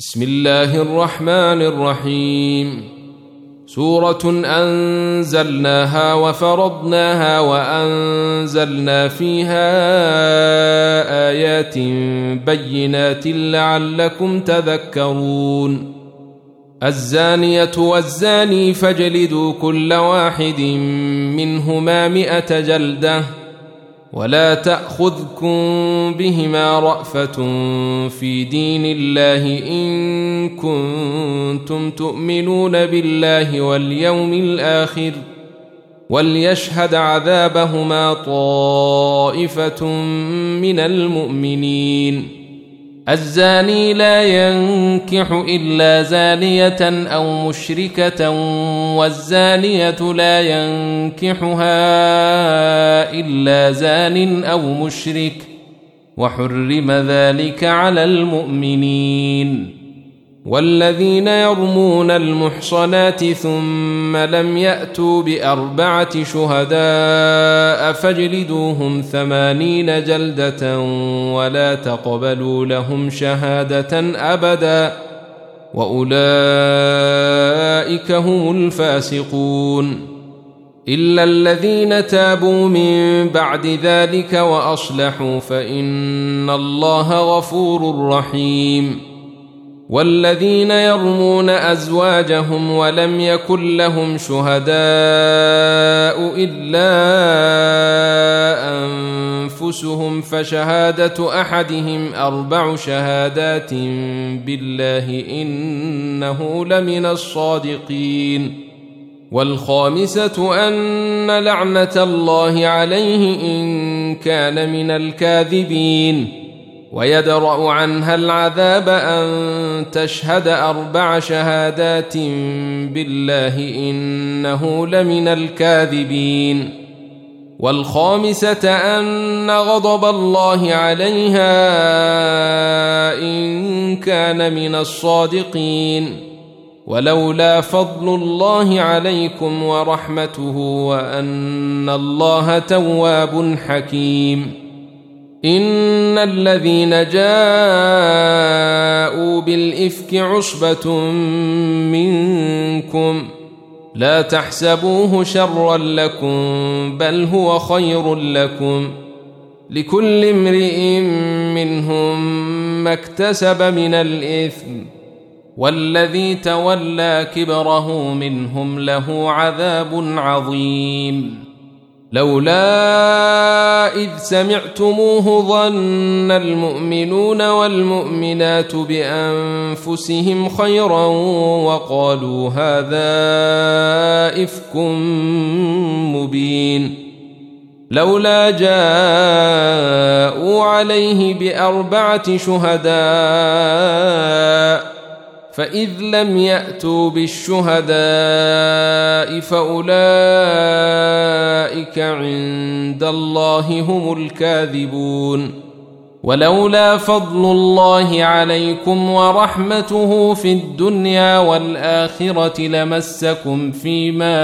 بسم الله الرحمن الرحيم. سورة أنزلناها وفرضناها وأنزلنا فيها آيات بينات لعلكم تذكرون. الزانية والزاني فاجلدوا كل واحد منهما 100 جلدة ولا تأخذكم بهما رأفة في دين الله إن كنتم تؤمنون بالله واليوم الآخر وليشهد عذابهما طائفة من المؤمنين. الزاني لا ينكح إلا زانية أو مشركة والزانية لا ينكحها إلا زان أو مشرك وحرم ذلك على المؤمنين. والذين يرمون المحصنات ثم لم يأتوا ب4 شهداء فاجلدوهم 80 جلدة ولا تقبلوا لهم شهادة أبدا وأولئك هم الفاسقون. إلا الذين تابوا من بعد ذلك وأصلحوا فإن الله غفور رحيم. والذين يرمون أزواجهم ولم يكن لهم شهداء إلا أنفسهم فشهادة أحدهم 4 شهادات بالله إنه لمن الصادقين. والخامسة أن لعنة الله عليه إن كان من الكاذبين. ويدرأ عنها العذاب أن تشهد 4 شهادات بالله إنه لمن الكاذبين. والخامسة أن غضب الله عليها إن كان من الصادقين. ولولا فضل الله عليكم ورحمته وأن الله تواب حكيم. إن الذين جاءوا بالإفك عصبة منكم لا تحسبوه شرا لكم بل هو خير لكم لكل امرئ منهم ما اكتسب من الإثم والذي تولى كبره منهم له عذاب عظيم. لولا إذ سمعتموه ظن المؤمنون والمؤمنات بأنفسهم خيرا وقالوا هذا إفك مبين. لولا جاءوا عليه ب4 شهداء فإذ لم يأتوا بالشهداء فأولئك عند الله هم الكاذبون. ولولا فضل الله عليكم ورحمته في الدنيا والآخرة لمسكم فيما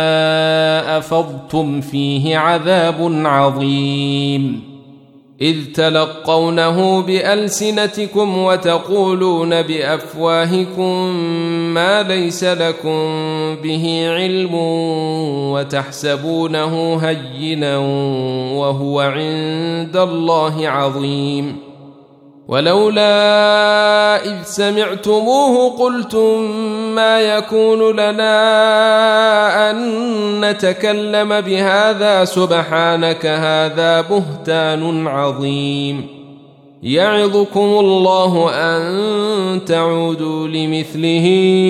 أفضتم فيه عذاب عظيم. إذ تلقونه بألسنتكم وتقولون بأفواهكم ما ليس لكم به علم وتحسبونه هينا وهو عند الله عظيم. ولولا إذ سمعتموه قلتم ما يكون لنا أن نتكلم بهذا سبحانك هذا بهتان عظيم. يعظكم الله أن تعودوا لمثله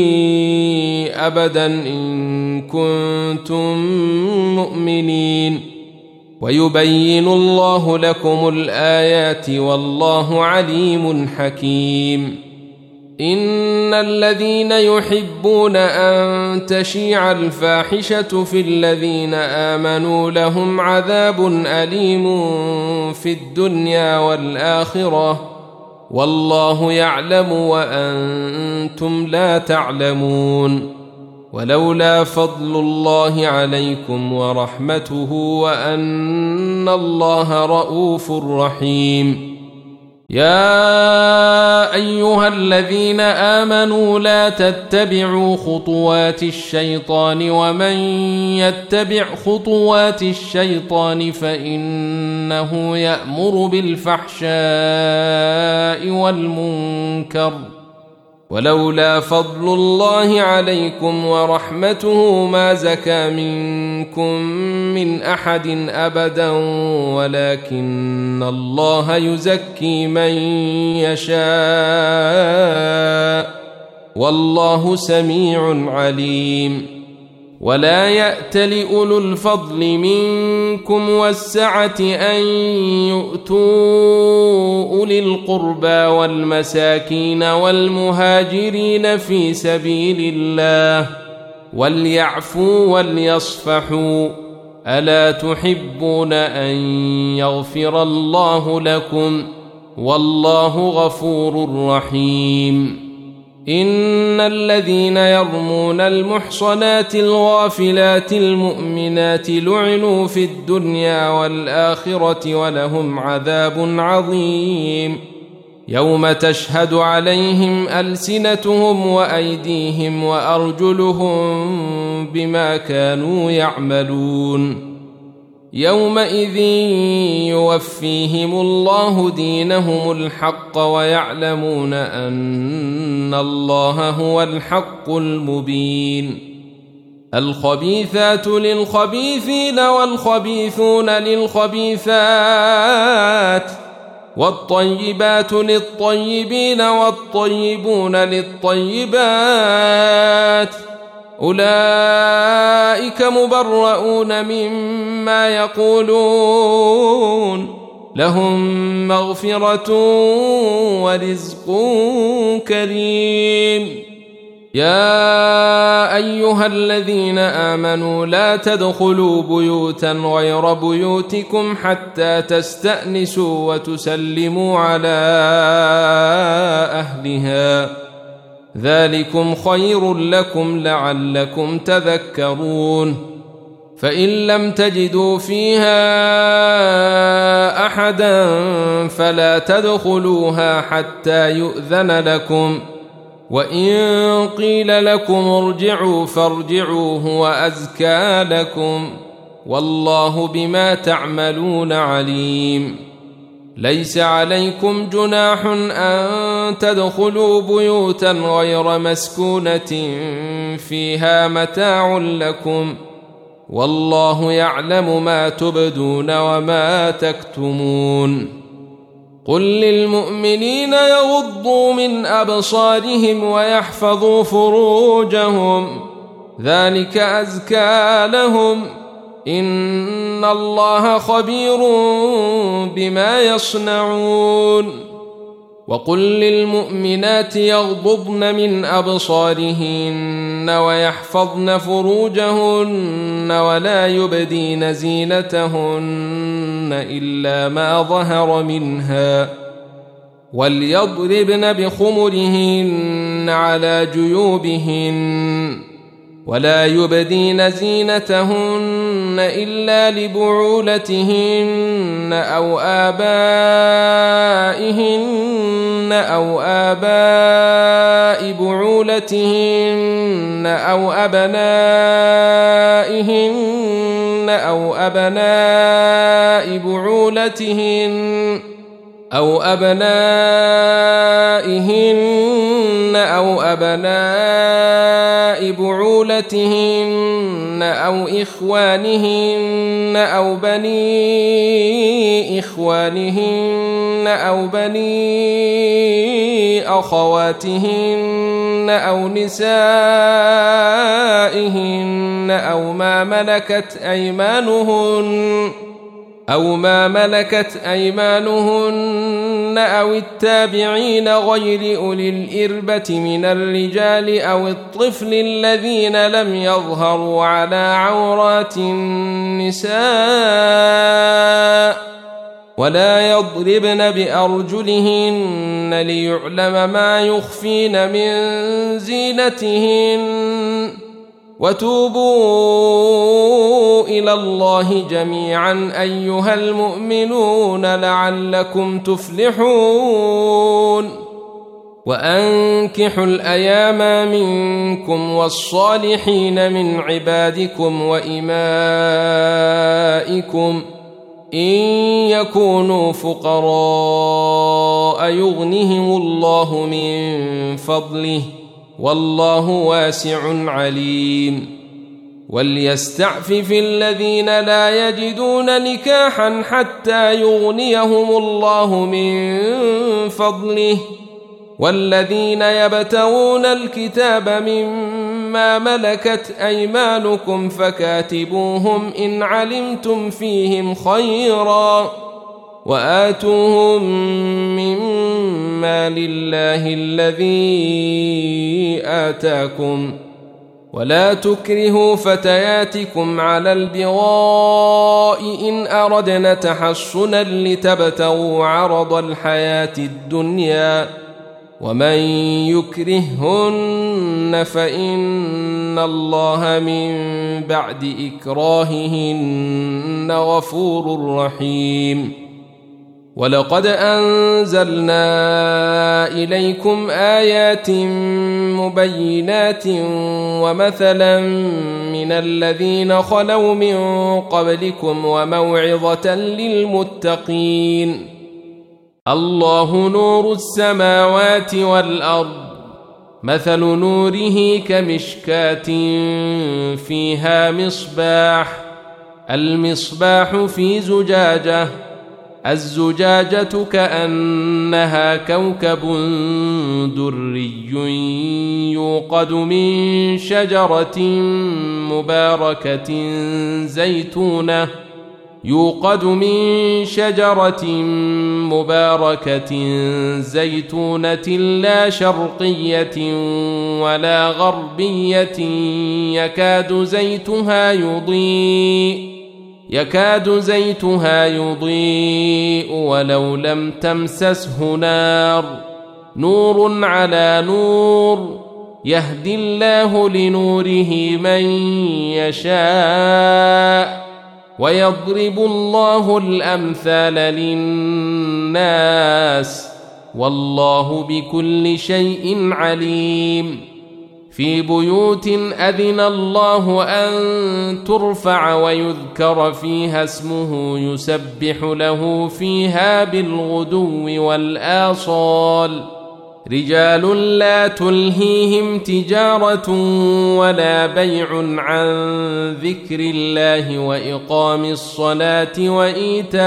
أبدا إن كنتم مؤمنين. ويبين الله لكم الآيات والله عليم حكيم. إن الذين يحبون أن تشيع الفاحشة في الذين آمنوا لهم عذاب أليم في الدنيا والآخرة والله يعلم وأنتم لا تعلمون. ولولا فضل الله عليكم ورحمته وأن الله رؤوف رحيم. يا أيها الذين آمنوا لا تتبعوا خطوات الشيطان ومن يتبع خطوات الشيطان فإنه يأمر بالفحشاء والمنكر ولولا فضل الله عليكم ورحمته ما زكى منكم من أحد أبدا ولكن الله يزكي من يشاء والله سميع عليم ولا يأتل أولو الفضل منكم والسعة أن يؤتوا أولي القربى والمساكين والمهاجرين في سبيل الله وليعفوا وليصفحوا ألا تحبون أن يغفر الله لكم والله غفور رحيم إن الذين يرمون المحصنات الغافلات المؤمنات لعنوا في الدنيا والآخرة ولهم عذاب عظيم يوم تشهد عليهم ألسنتهم وأيديهم وأرجلهم بما كانوا يعملون يومئذ يوفيهم الله دينهم الحق ويعلمون أن الله هو الحق المبين الخبيثات للخبيثين والخبيثون للخبيثات والطيبات للطيبين والطيبون للطيبات أولئك مبرؤون مما يقولون لهم مغفرة ورزق كريم يا أيها الذين آمنوا لا تدخلوا بيوتا غير بيوتكم حتى تستأنسوا وتسلموا على أهلها ذلكم خير لكم لعلكم تذكرون فإن لم تجدوا فيها أحدا فلا تدخلوها حتى يؤذن لكم وإن قيل لكم ارجعوا فارجعوا هو أزكى لكم والله بما تعملون عليم ليس عليكم جناح أن تدخلوا بيوتا غير مسكونة فيها متاع لكم والله يعلم ما تبدون وما تكتمون قل للمؤمنين يغضوا من أبصارهم ويحفظوا فروجهم ذلك أزكى لهم إن الله خبير بما يصنعون وقل للمؤمنات يغضضن من أبصارهن ويحفظن فروجهن ولا يبدين زينتهن إلا ما ظهر منها وليضربن بخمرهن على جيوبهن ولا يبدين زينتهن إلا لبعولتهن أو آباء بعولتهن أو أبنائهن أو أبناء بعولتهن أو أبنائهن أو أبناء بعولتهن أو إخوانهن أو بني إخوانهن أو بني أخواتهن أو نسائهن أو ما ملكت أيمانهن أو التابعين غير أولي الإربة من الرجال أو الطفل الذين لم يظهروا على عورات النساء ولا يضربن بأرجلهن ليعلم ما يخفين من زينتهن وتوبوا إلى الله جميعا أيها المؤمنون لعلكم تفلحون وأنكحوا الأيام منكم والصالحين من عبادكم وإمائكم إن يكونوا فقراء يغنهم الله من فضله والله واسع عليم وليستعفف الذين لا يجدون نكاحا حتى يغنيهم الله من فضله والذين يبتغون الكتاب مما ملكت أيمانكم فكاتبوهم إن علمتم فيهم خيرا وآتوهم مما لله الذي آتاكم ولا تكرهوا فتياتكم على البغاء إن أردنا تحصنا لتبتغوا عرض الحياة الدنيا ومن يكرههن فإن الله من بعد إكراههن غفور رحيم ولقد أنزلنا إليكم آيات مبينات ومثلا من الذين خلوا من قبلكم وموعظة للمتقين الله نور السماوات والأرض مثل نوره كمشكاة فيها مصباح المصباح في زجاجة الزجاجة كأنها كوكب دري يوقد من شجرة مباركة زيتونة لا شرقية ولا غربية يكاد زيتها يضيء ولو لم تمسسه نار نور على نور يهدي الله لنوره من يشاء ويضرب الله الأمثال للناس والله بكل شيء عليم في بيوت أذن الله أن ترفع ويذكر فيها اسمه يسبح له فيها بالغدو والآصال رجال لا تلهيهم تجارة ولا بيع عن ذكر الله وإقام الصلاة وإيتاء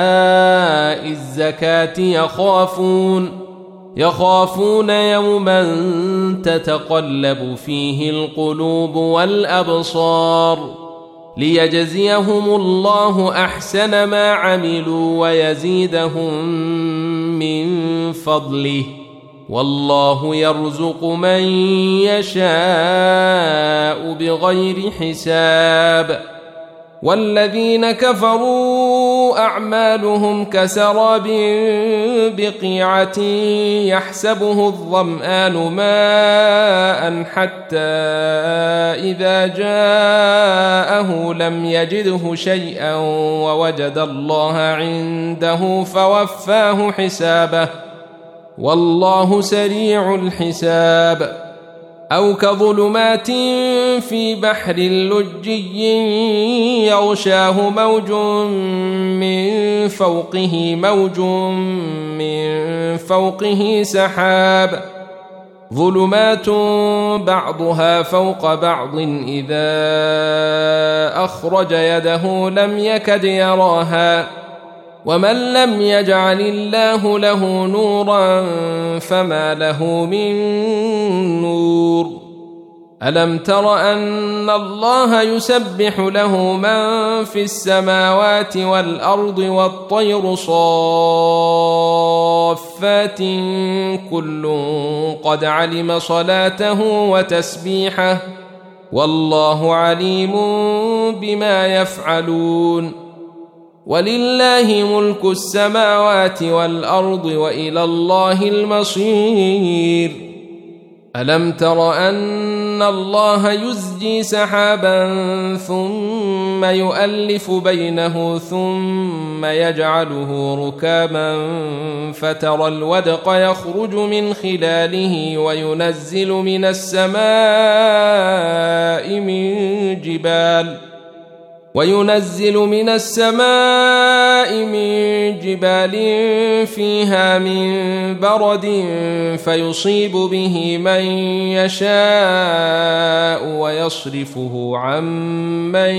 الزكاة يخافون يوما تتقلب فيه القلوب والأبصار ليجزيهم الله أحسن ما عملوا ويزيدهم من فضله والله يرزق من يشاء بغير حساب والذين كفروا أعمالهم كسراب بقيعة يحسبه الظمآن ماء حتى إذا جاءه لم يجده شيئا ووجد الله عنده فوفاه حسابه والله سريع الحساب أو كظلمات في بحر لجي يغشاه موج من فوقه سحاب ظلمات بعضها فوق بعض إذا أخرج يده لم يكد يراها ومن لم يجعل الله له نورا فما له من نور ألم تر أن الله يسبح له من في السماوات والأرض والطير صافات كل قد علم صلاته وتسبيحه والله عليم بما يفعلون ولله ملك السماوات والأرض وإلى الله المصير ألم تر أن الله يزجي سحابا ثم يؤلف بينه ثم يجعله ركاما فترى الودق يخرج من خلاله وينزل من السماء من جبال فيها من برد فيصيب به من يشاء ويصرفه عن من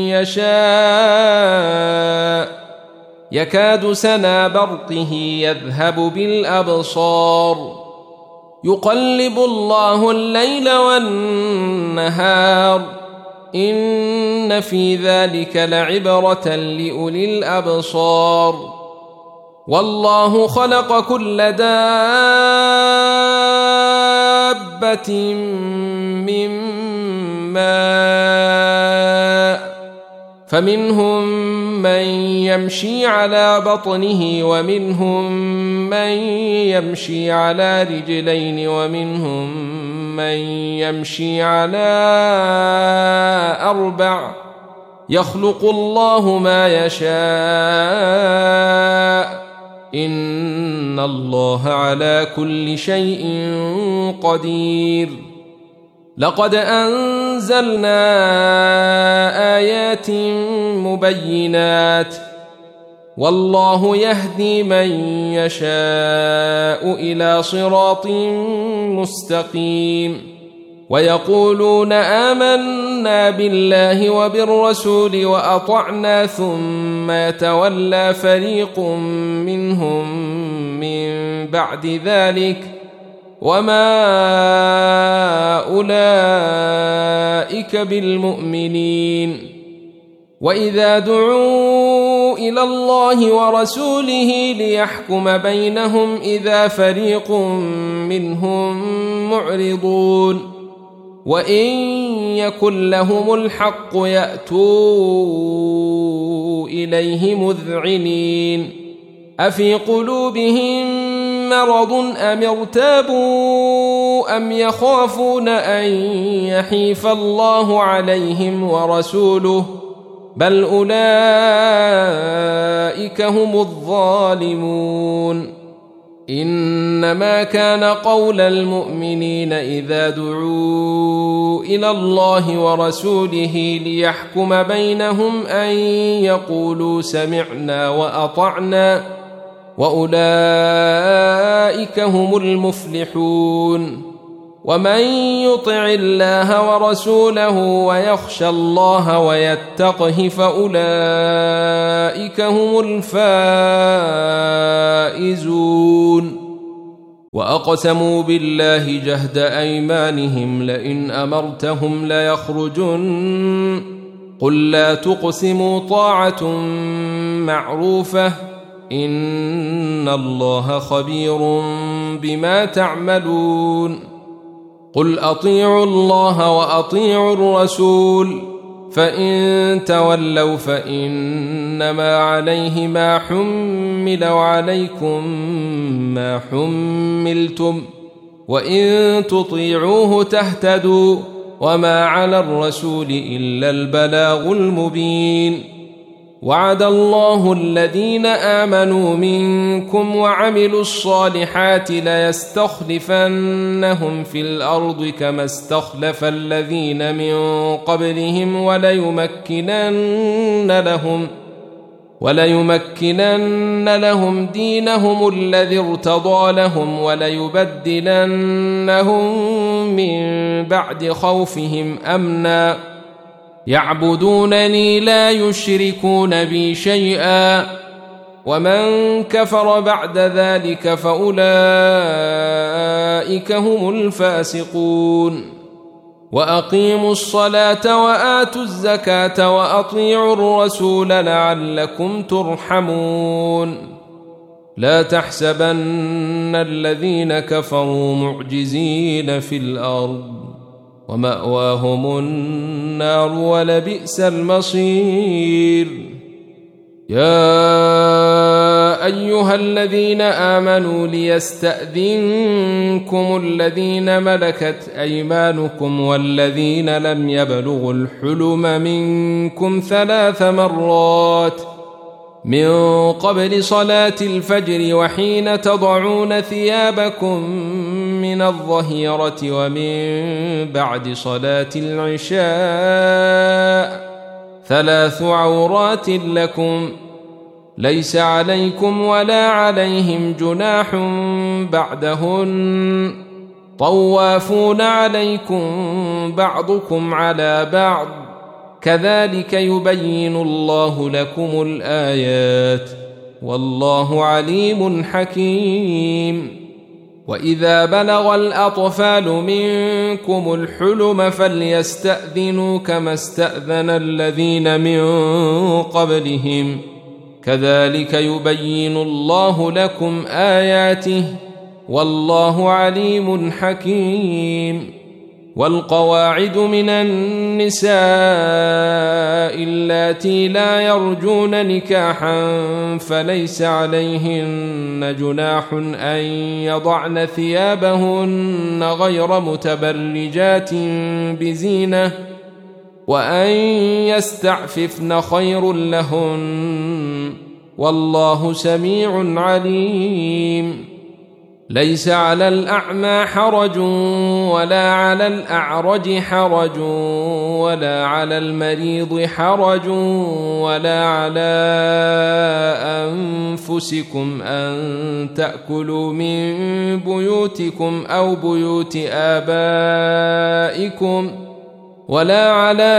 يشاء يكاد سنا برقه يذهب بالأبصار يقلب الله الليل والنهار إن في ذلك لعبرة لأولي الأبصار والله خلق كل دابة من ماء فمنهم من يمشي على بطنه ومنهم من يمشي على رجلين ومنهم من يمشي على 4 يخلق الله ما يشاء إن الله على كل شيء قدير لقد أنزلنا آيات مبينات والله يهدي من يشاء إلى صراط مستقيم ويقولون آمنا بالله وبالرسول وأطعنا ثم يتولى فريق منهم من بعد ذلك وما أولئك بالمؤمنين وإذا دعوا إلى الله ورسوله ليحكم بينهم إذا فريق منهم معرضون وإن يكن لهم الحق يأتوا إليه مذعنين أفي قلوبهم مرض أم ارتابوا أم يخافون أن يحيف الله عليهم ورسوله بل أولئك هم الظالمون إنما كان قول المؤمنين إذا دعوا إلى الله ورسوله ليحكم بينهم أن يقولوا سمعنا وأطعنا وأولئك هم المفلحون ومن يطع الله ورسوله ويخشى الله ويتقه فأولئك هم الفائزون وأقسموا بالله جهد أيمانهم لئن أمرتهم ليخرجن قل لا تقسموا طاعة معروفة إن الله خبير بما تعملون قل أطيعوا الله وأطيعوا الرسول فإن تولوا فإنما عليه ما حمل وعليكم ما حملتم وإن تطيعوه تهتدوا وما على الرسول إلا البلاغ المبين وعد الله الذين آمنوا منكم وعملوا الصالحات ليستخلفنهم في الأرض كما استخلف الذين من قبلهم وليمكنن لهم دينهم الذي ارتضى لهم وليبدلنهم من بعد خوفهم أمنا يعبدونني لا يشركون بي شيئا ومن كفر بعد ذلك فأولئك هم الفاسقون وأقيموا الصلاة وآتوا الزكاة وأطيعوا الرسول لعلكم ترحمون لا تحسبن الذين كفروا معجزين في الأرض ومأواهم النار ولبئس المصير يا أيها الذين آمنوا ليستأذنكم الذين ملكت أيمانكم والذين لم يبلغوا الحلم منكم 3 مرات من قبل صلاة الفجر وحين تضعون ثيابكم من الظهيرة ومن بعد صلاة العشاء 3 عورات لكم ليس عليكم ولا عليهم جناح بعدهن طوافون عليكم بعضكم على بعض كذلك يبين الله لكم الآيات والله عليم حكيم. وإذا بلغ الأطفال منكم الحلم فليستأذنوا كما استأذن الذين من قبلهم كذلك يبين الله لكم آياته والله عليم حكيم. والقواعد من النساء اللاتي لا يرجون نكاحا فليس عليهن جناح أن يضعن ثيابهن غير متبرجات بزينة وأن يستعففن خير لهن والله سميع عليم. ليس على الأعمى حرج ولا على الأعرج حرج ولا على المريض حرج ولا على أنفسكم أن تأكلوا من بيوتكم أو بيوت آبائكم ولا على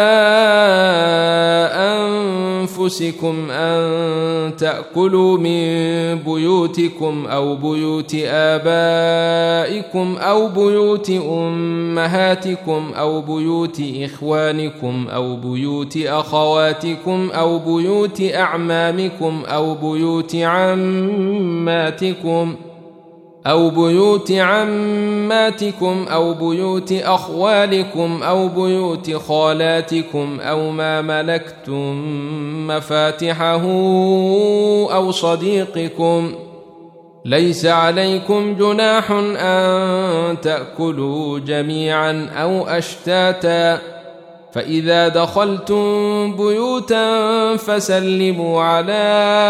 أنفسكم أن تأكلوا من بيوتكم أو بيوت آبائكم أو بيوت أمهاتكم أو بيوت إخوانكم أو بيوت أخواتكم أو بيوت أعمامكم أو بيوت عماتكم أو بيوت عماتكم أو بيوت أخوالكم أو بيوت خالاتكم أو ما ملكتم مفاتحه أو صديقكم ليس عليكم جناح أن تأكلوا جميعا أو أشتاتا فإذا دخلتم بيوتا فسلموا على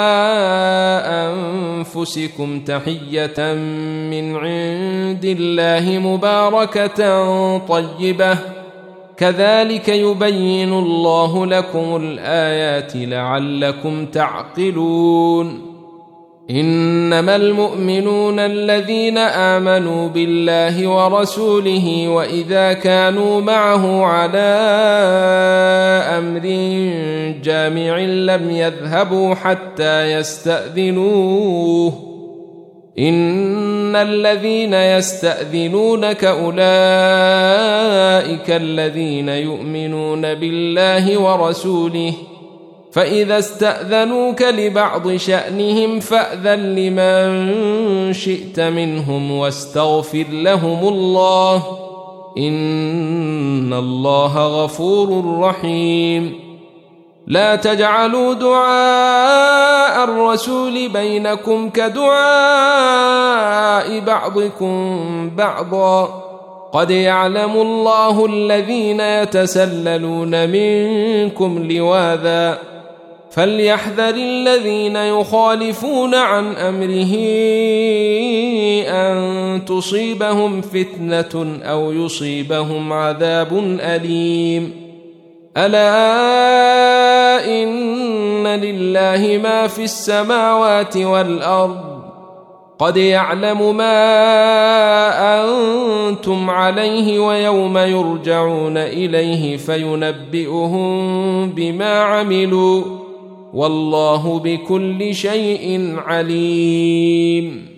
أنفسكم تحية من عند الله مباركة طيبة كذلك يبين الله لكم الآيات لعلكم تعقلون. إنما المؤمنون الذين آمنوا بالله ورسوله وإذا كانوا معه على أمر جامع لم يذهبوا حتى يستأذنوه إن الذين يستأذنونك أولئك الذين يؤمنون بالله ورسوله فإذا استأذنوك لبعض شأنهم فأذن لمن شئت منهم واستغفر لهم الله إن الله غفور رحيم. لا تجعلوا دعاء الرسول بينكم كدعاء بعضكم بعضا قد يعلم الله الذين يتسللون منكم لواذا فليحذر الذين يخالفون عن أمره أن تصيبهم فتنة أو يصيبهم عذاب أليم. ألا إن لله ما في السماوات والأرض قد يعلم ما أنتم عليه ويوم يرجعون إليه فينبئهم بما عملوا والله بكل شيء عليم.